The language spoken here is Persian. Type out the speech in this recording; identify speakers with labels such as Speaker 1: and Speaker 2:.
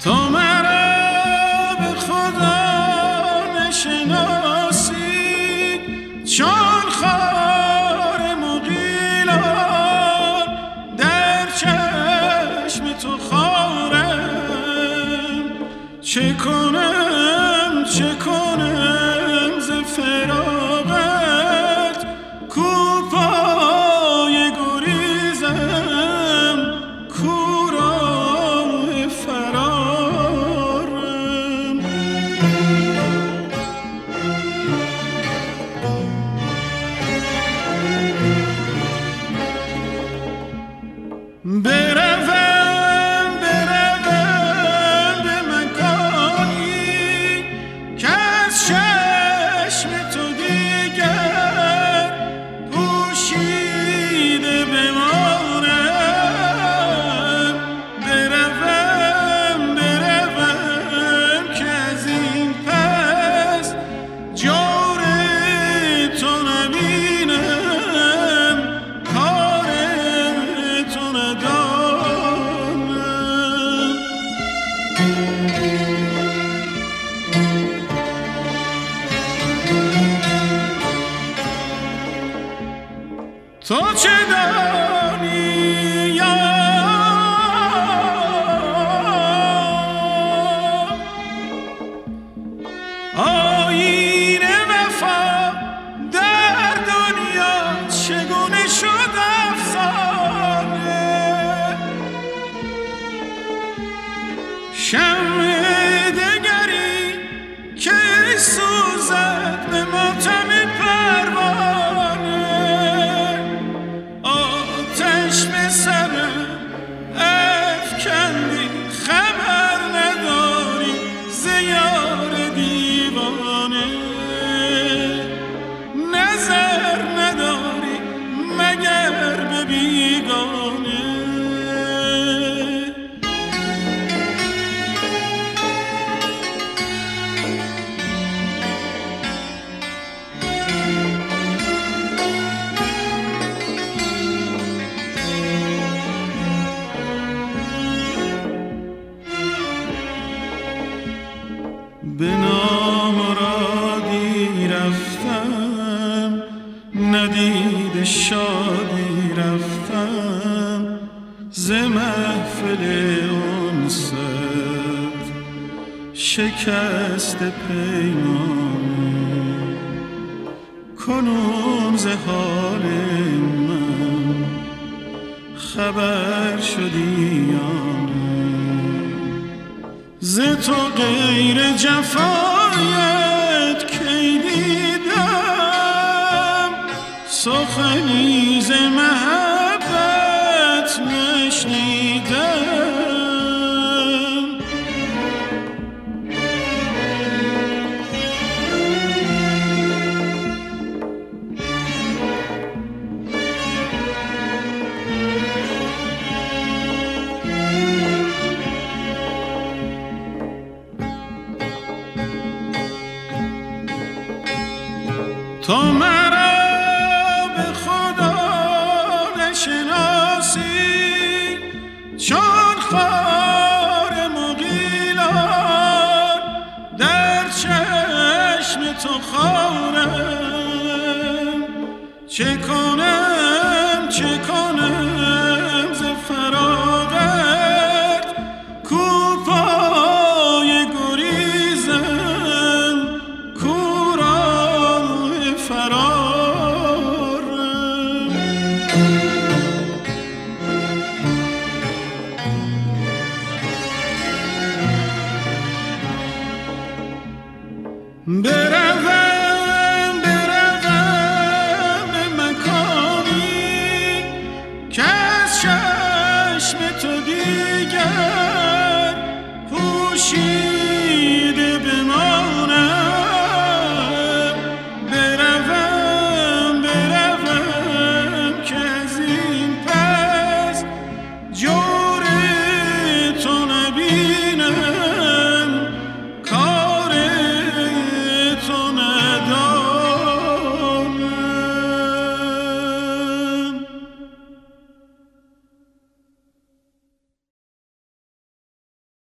Speaker 1: تو مرا به خدا نشناسی، چون خار مغیلان در چشم تو خارم. چه کنم ز فراغت کوپای گریزم، کوراه فرارم. بروم به مکانی که از چشم تو دیگر پوشیده بمانم. بروم که از این پس جور تو نبینم، کار تو ندانم. تو چه دانی یا آیین وفا در دنیا چگونه شد افسانه؟ شمع دگری که سوزد به ماتم پروانه، آتش به سرم افکندی خبر نداری ز یار دیوانه. نظر نداری مگر به بیگانه. به نامرادی رفتم، ندید شادی رفتم، ز محفل انست شکست پیمان. کنون ز حال من خبر شدی یا نه؟ ز تو غیر جفایت کی دیدم، سخنی ز محبت نشنیدم. تو مرا به خدا نشناسی، چون خار مغیلان در چشم تو خارم. چه کنم